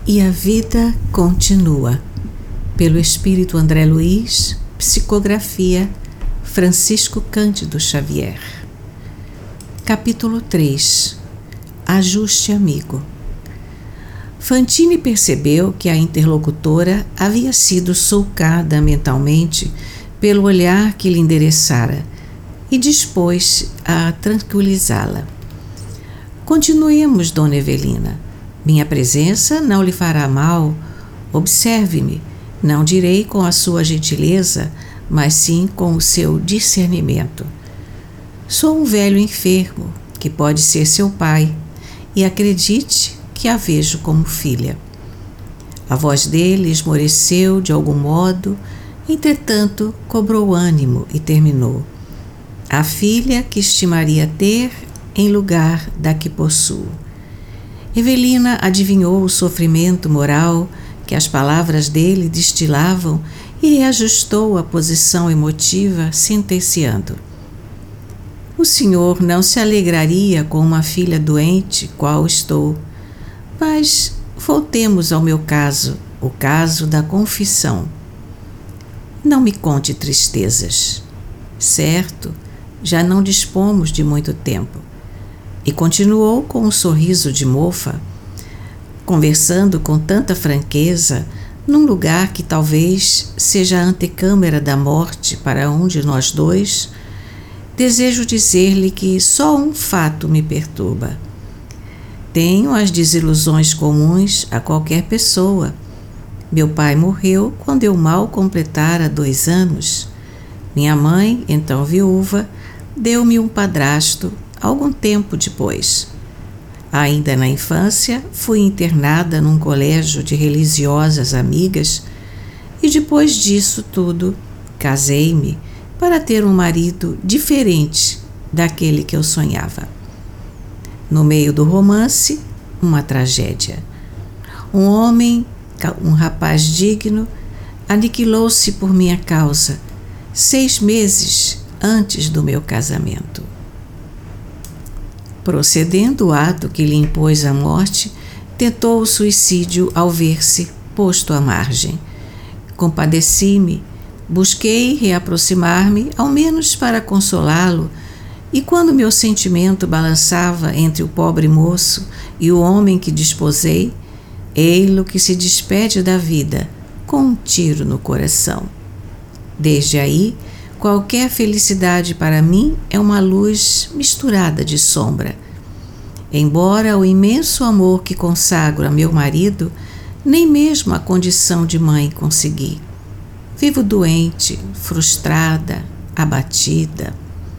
E a vida continua. Pelo Espírito André Luiz, psicografia Francisco Cândido Xavier. Capítulo 3. Ajuste amigo. Fantine percebeu que a interlocutora havia sido sulcada mentalmente pelo olhar que lhe endereçara e dispôs a tranquilizá-la. Continuemos, Dona Evelina. Minha presença não lhe fará mal. Observe-me, não direi com a sua gentileza, mas sim com o seu discernimento. Sou um velho enfermo, que pode ser seu pai, e acredite que a vejo como filha. A voz dele esmoreceu de algum modo, entretanto cobrou ânimo e terminou. A filha que estimaria ter em lugar da que possuo. Evelina adivinhou o sofrimento moral que as palavras dele destilavam e reajustou a posição emotiva, sentenciando. O senhor não se alegraria com uma filha doente, qual estou. Mas voltemos ao meu caso, o caso da confissão. Não me conte tristezas. Certo, já não dispomos de muito tempo. E continuou com um sorriso de mofa, conversando com tanta franqueza, num lugar que talvez seja a antecâmara da morte para um de nós dois. Desejo dizer-lhe que só um fato me perturba. Tenho as desilusões comuns a qualquer pessoa. Meu pai morreu quando eu mal completara 2 anos. Minha mãe, então viúva, deu-me um padrasto algum tempo depois. Ainda na infância, fui internada num colégio de religiosas amigas e depois disso tudo, casei-me para ter um marido diferente daquele que eu sonhava. No meio do romance, uma tragédia. Um rapaz digno, aniquilou-se por minha causa, 6 meses antes do meu casamento. Procedendo o ato que lhe impôs a morte, tentou o suicídio ao ver-se posto à margem. Compadeci-me, busquei reaproximar-me, ao menos para consolá-lo, e quando meu sentimento balançava entre o pobre moço e o homem que desposei, ei-lo que se despede da vida com um tiro no coração. Desde aí, qualquer felicidade para mim é uma luz misturada de sombra. Embora o imenso amor que consagro a meu marido, nem mesmo a condição de mãe consegui. Vivo doente, frustrada, abatida.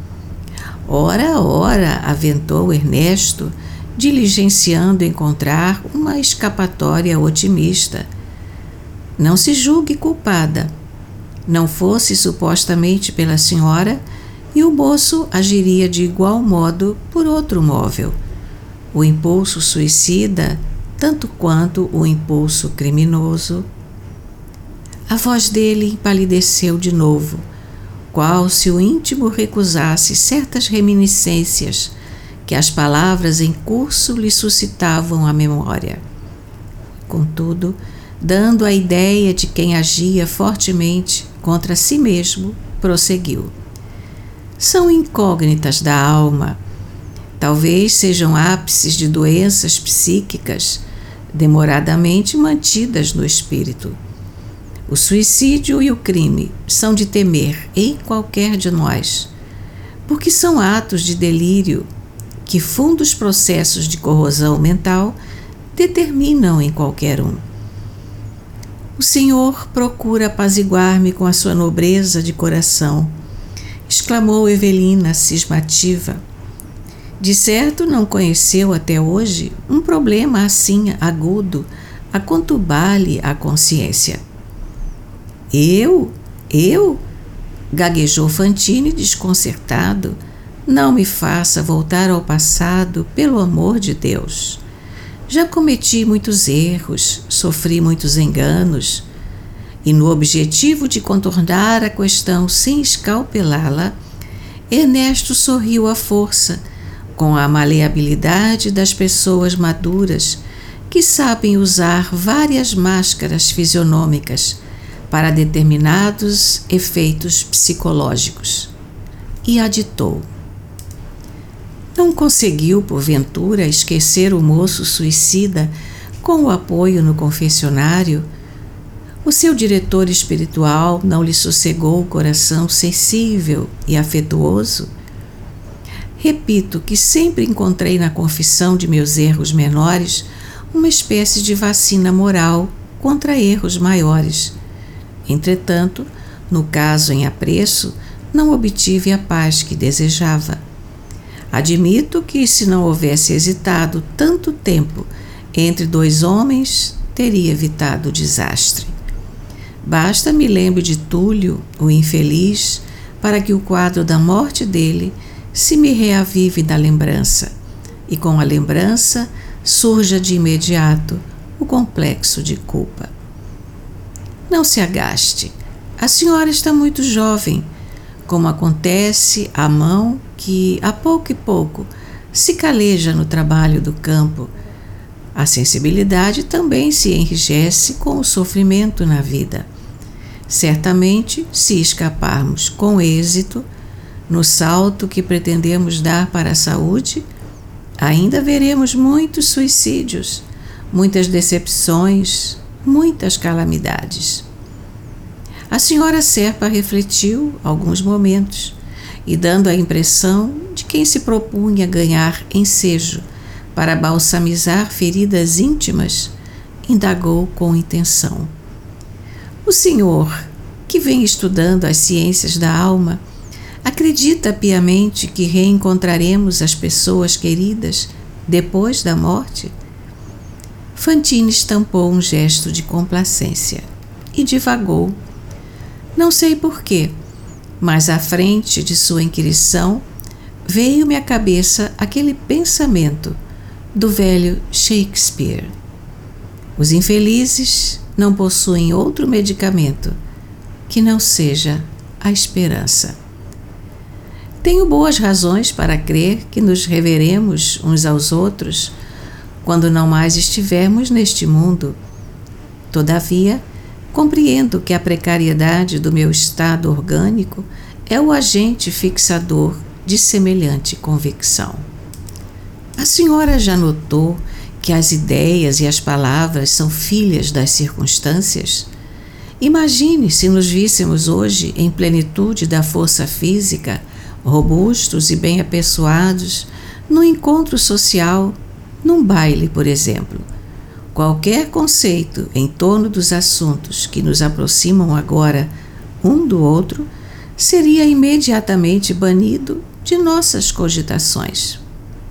Ora, aventou Ernesto, diligenciando encontrar uma escapatória otimista. Não se julgue culpada. Não fosse supostamente pela senhora, e o moço agiria de igual modo por outro móvel. O impulso suicida, tanto quanto o impulso criminoso. A voz dele empalideceu de novo, qual se o íntimo recusasse certas reminiscências que as palavras em curso lhe suscitavam à memória. Contudo, dando a ideia de quem agia fortemente contra si mesmo, prosseguiu. São incógnitas da alma. Talvez sejam ápices de doenças psíquicas demoradamente mantidas no espírito. O suicídio e o crime são de temer em qualquer de nós, porque são atos de delírio que fundos processos de corrosão mental determinam em qualquer um. O Senhor procura apaziguar-me com a sua nobreza de coração, exclamou Evelina cismativa. De certo não conheceu até hoje um problema assim agudo a conturbar-lhe a consciência. Eu? Gaguejou Fantine desconcertado. Não me faça voltar ao passado, pelo amor de Deus. Já cometi muitos erros, sofri muitos enganos, e no objetivo de contornar a questão sem escalpelá-la, Ernesto sorriu à força, com a maleabilidade das pessoas maduras que sabem usar várias máscaras fisionômicas para determinados efeitos psicológicos. E aditou: não conseguiu, porventura, esquecer o moço suicida com o apoio no confessionário? O seu diretor espiritual não lhe sossegou o coração sensível e afetuoso? Repito que sempre encontrei na confissão de meus erros menores uma espécie de vacina moral contra erros maiores. Entretanto, no caso em apreço, não obtive a paz que desejava. Admito que, se não houvesse hesitado tanto tempo entre dois homens, teria evitado o desastre. Basta me lembre de Túlio, o infeliz, para que o quadro da morte dele se me reavive da lembrança, e com a lembrança surja de imediato o complexo de culpa. Não se agaste, a senhora está muito jovem, como acontece à mão que, a pouco e pouco, se caleja no trabalho do campo. A sensibilidade também se enrijece com o sofrimento na vida. Certamente, se escaparmos com êxito no salto que pretendemos dar para a saúde, ainda veremos muitos suicídios, muitas decepções, muitas calamidades. A senhora Serpa refletiu alguns momentos e, dando a impressão de quem se propunha ganhar ensejo para balsamizar feridas íntimas, indagou com intenção: o senhor, que vem estudando as ciências da alma, acredita piamente que reencontraremos as pessoas queridas depois da morte? Fantine estampou um gesto de complacência e divagou. Não sei porquê, mas à frente de sua inquirição veio-me à cabeça aquele pensamento do velho Shakespeare: os infelizes não possuem outro medicamento que não seja a esperança. Tenho boas razões para crer que nos reveremos uns aos outros quando não mais estivermos neste mundo. Todavia, compreendo que a precariedade do meu estado orgânico é o agente fixador de semelhante convicção. A senhora já notou que as ideias e as palavras são filhas das circunstâncias? Imagine se nos víssemos hoje em plenitude da força física, robustos e bem apessoados, num encontro social, num baile, por exemplo. Qualquer conceito em torno dos assuntos que nos aproximam agora um do outro seria imediatamente banido de nossas cogitações.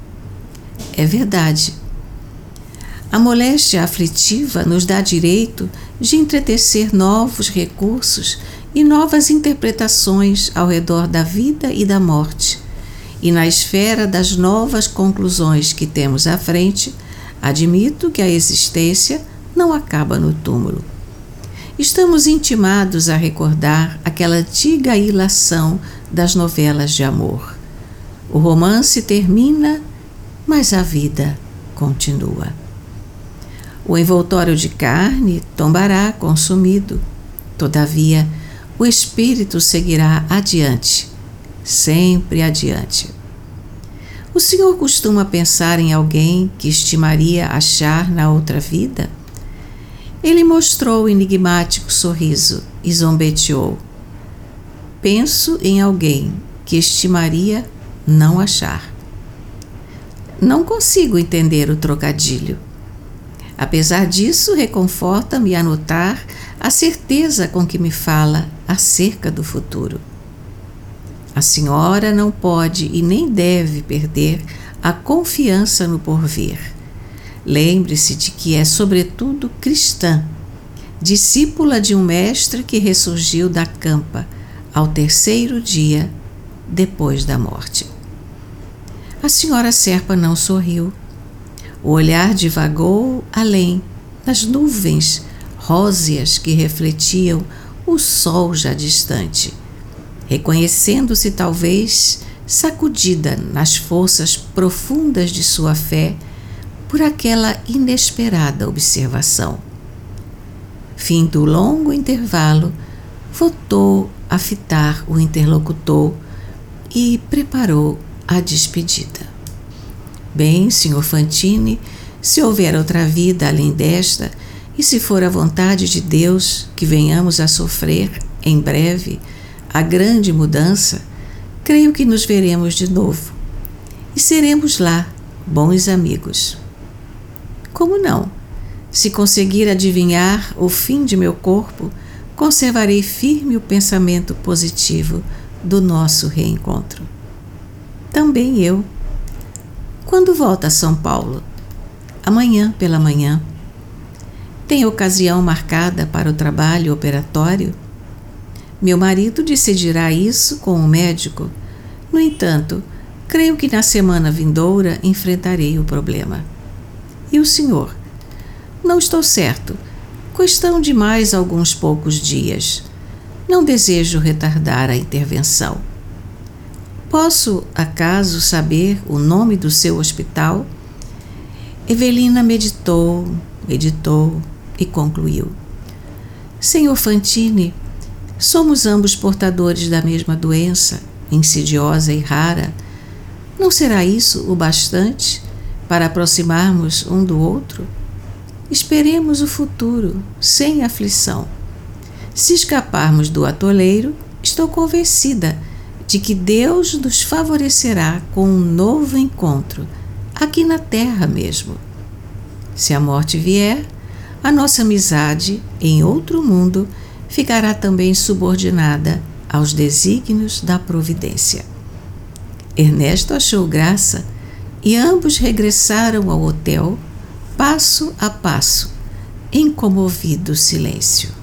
É verdade. A moléstia aflitiva nos dá direito de entretecer novos recursos e novas interpretações ao redor da vida e da morte, e na esfera das novas conclusões que temos à frente, admito que a existência não acaba no túmulo. Estamos intimados a recordar aquela antiga ilação das novelas de amor. O romance termina, mas a vida continua. O envoltório de carne tombará consumido. Todavia, o espírito seguirá adiante, sempre adiante. O senhor costuma pensar em alguém que estimaria achar na outra vida? Ele mostrou o enigmático sorriso e zombeteou. Penso em alguém que estimaria não achar. Não consigo entender o trocadilho. Apesar disso, reconforta-me a notar a certeza com que me fala acerca do futuro. A senhora não pode e nem deve perder a confiança no porvir. Lembre-se de que é, sobretudo, cristã, discípula de um mestre que ressurgiu da campa ao terceiro dia depois da morte. A senhora Serpa não sorriu. O olhar divagou além, nas nuvens róseas que refletiam o sol já distante, reconhecendo-se talvez sacudida nas forças profundas de sua fé por aquela inesperada observação. Findo o longo intervalo, voltou a fitar o interlocutor e preparou a despedida. Bem, Sr. Fantini, se houver outra vida além desta, e se for a vontade de Deus que venhamos a sofrer, em breve, a grande mudança, creio que nos veremos de novo e seremos lá bons amigos. Como não? Se conseguir adivinhar o fim de meu corpo, conservarei firme o pensamento positivo do nosso reencontro. Também eu. Quando volta a São Paulo? Amanhã pela manhã. Tem ocasião marcada para o trabalho operatório? Meu marido decidirá isso com o médico. No entanto, creio que na semana vindoura enfrentarei o problema. E o senhor? Não estou certo. Questão de mais alguns poucos dias. Não desejo retardar a intervenção. Posso, acaso, saber o nome do seu hospital? Evelina meditou e concluiu. Senhor Fantini, somos ambos portadores da mesma doença, insidiosa e rara. Não será isso o bastante para aproximarmos um do outro? Esperemos o futuro, sem aflição. Se escaparmos do atoleiro, estou convencida de que Deus nos favorecerá com um novo encontro, aqui na terra mesmo. Se a morte vier, a nossa amizade em outro mundo ficará também subordinada aos desígnios da providência. Ernesto achou graça e ambos regressaram ao hotel, passo a passo, em comovido silêncio.